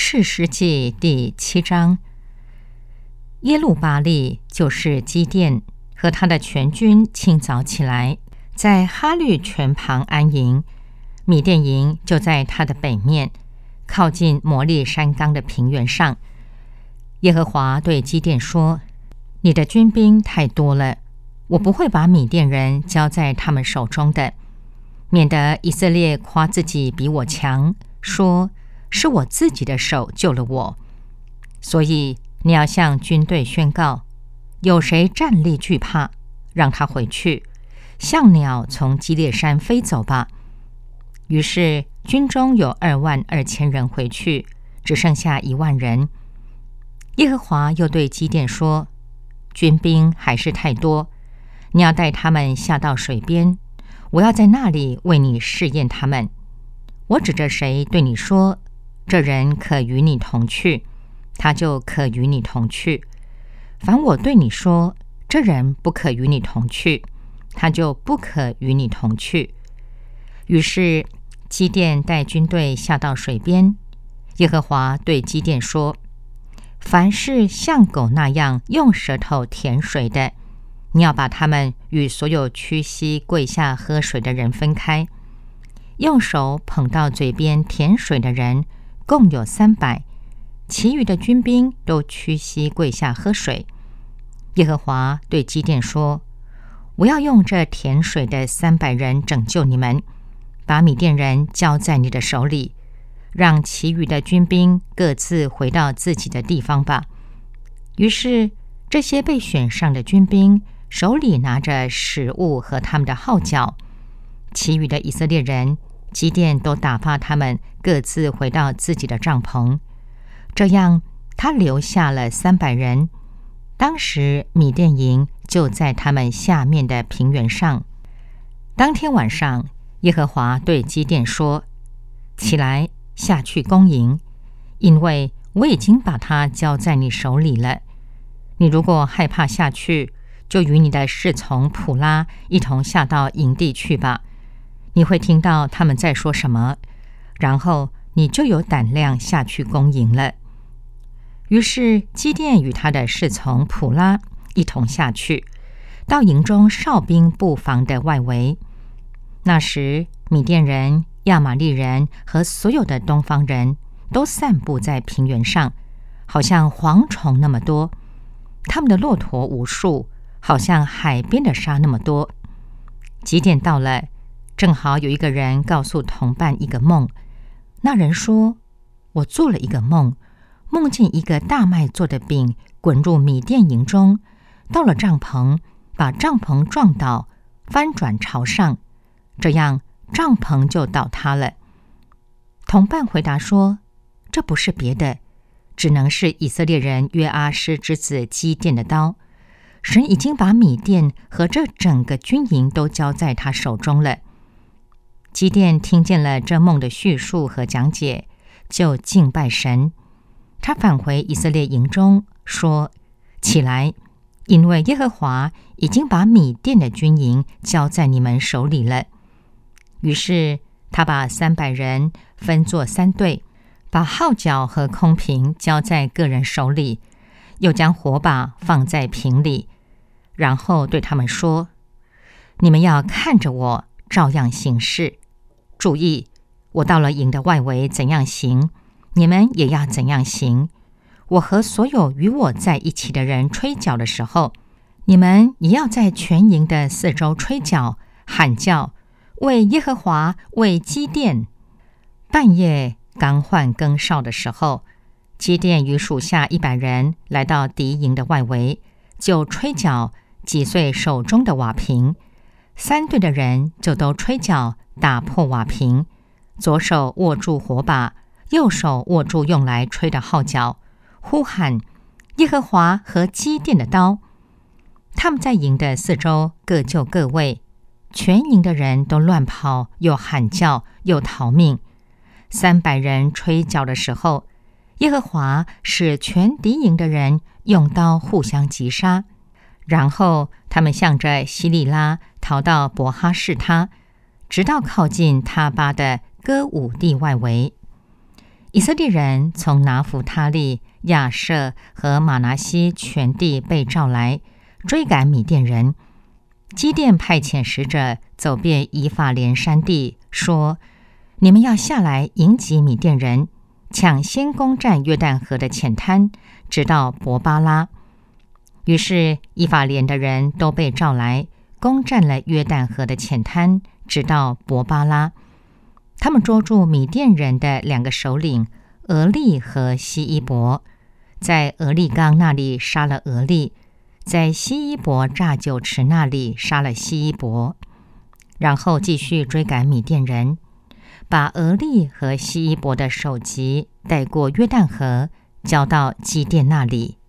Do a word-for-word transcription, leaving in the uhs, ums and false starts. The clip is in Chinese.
士师记第七章，耶路巴力就是基甸和他的全军清早起来，在哈律泉旁安营，米甸营就在他的北面，靠近摩利山冈的平原上。耶和华对基甸说：你的军兵太多了，我不会把米甸人交在他们手中的，免得以色列夸自己比我强，说是我自己的手救了我。所以你要向军队宣告，有谁站立惧怕，让他回去，像鸟从基列山飞走吧。于是军中有二万二千人回去，只剩下一万人。耶和华又对基甸说：军兵还是太多，你要带他们下到水边，我要在那里为你试验他们。我指着谁对你说，这人可与你同去，他就可与你同去。凡我对你说，这人不可与你同去，他就不可与你同去。于是基甸带军队下到水边。耶和华对基甸说：凡是像狗那样用舌头舔水的，你要把他们与所有屈膝跪下喝水的人分开。用手捧到嘴边舔水的人共有三百，其余的军兵都屈膝跪下喝水。耶和华对基甸说：我要用这舔水的三百人拯救你们，把米甸人交在你的手里，让其余的军兵各自回到自己的地方吧。于是这些被选上的军兵手里拿着食物和他们的号角，其余的以色列人基甸都打发他们各自回到自己的帐篷。这样他留下了三百人。当时米甸营就在他们下面的平原上。当天晚上，耶和华对基甸说：起来，下去攻营，因为我已经把它交在你手里了。你如果害怕下去，就与你的侍从普拉一同下到营地去吧。你会听到他们在说什么，然后你就有胆量下去攻营了。于是基甸与他的侍从普拉一同下去，到营中哨兵布防的外围。那时米甸人、亚玛利人和所有的东方人都散布在平原上，好像蝗虫那么多，他们的骆驼无数，好像海边的沙那么多。基甸到了，正好有一个人告诉同伴一个梦。那人说：我做了一个梦，梦见一个大麦做的饼滚入米甸营中，到了帐篷，把帐篷撞倒，翻转朝上，这样帐篷就倒塌了。同伴回答说：这不是别的，只能是以色列人约阿施之子基甸的刀。神已经把米甸和这整个军营都交在他手中了。基甸听见了这梦的叙述和讲解，就敬拜神。他返回以色列营中，说：起来，因为耶和华已经把米甸的军营交在你们手里了。于是他把三百人分作三队，把号角和空瓶交在个人手里，又将火把放在瓶里，然后对他们说：你们要看着我，照样行事。注意，我到了营的外围怎样行，你们也要怎样行。我和所有与我在一起的人吹角的时候，你们也要在全营的四周吹角，喊叫，为耶和华，为基甸。半夜刚换更哨的时候，基甸与属下一百人来到敌营的外围，就吹角击碎手中的瓦瓶。三队的人就都吹角打破瓦瓶，左手握住火把，右手握住用来吹的号角，呼喊耶和华和基甸的刀。他们在营的四周各就各位，全营的人都乱跑，又喊叫，又逃命。三百人吹角的时候，耶和华使全敌营的人用刀互相击杀，然后他们向着西利拉逃到伯哈士他，直到靠近他巴的歌舞地外围。 以色列人从拿弗他利、亚设和玛拿西全地被召来，追赶米甸人。基甸派遣使者走遍以法莲山地，说：你们要下来迎击米甸人，抢先攻占约旦河的浅滩，直到伯巴拉。于是以法莲的人都被召来，攻占了约旦河的浅滩，直到伯巴拉。他们捉住米甸人的两个首领俄利和西伊伯，在俄利冈那里杀了俄利，在西伊伯榨酒池那里杀了西伊伯，然后继续追赶米甸人，把俄利和西伊伯的首级带过约旦河，交到基甸那里。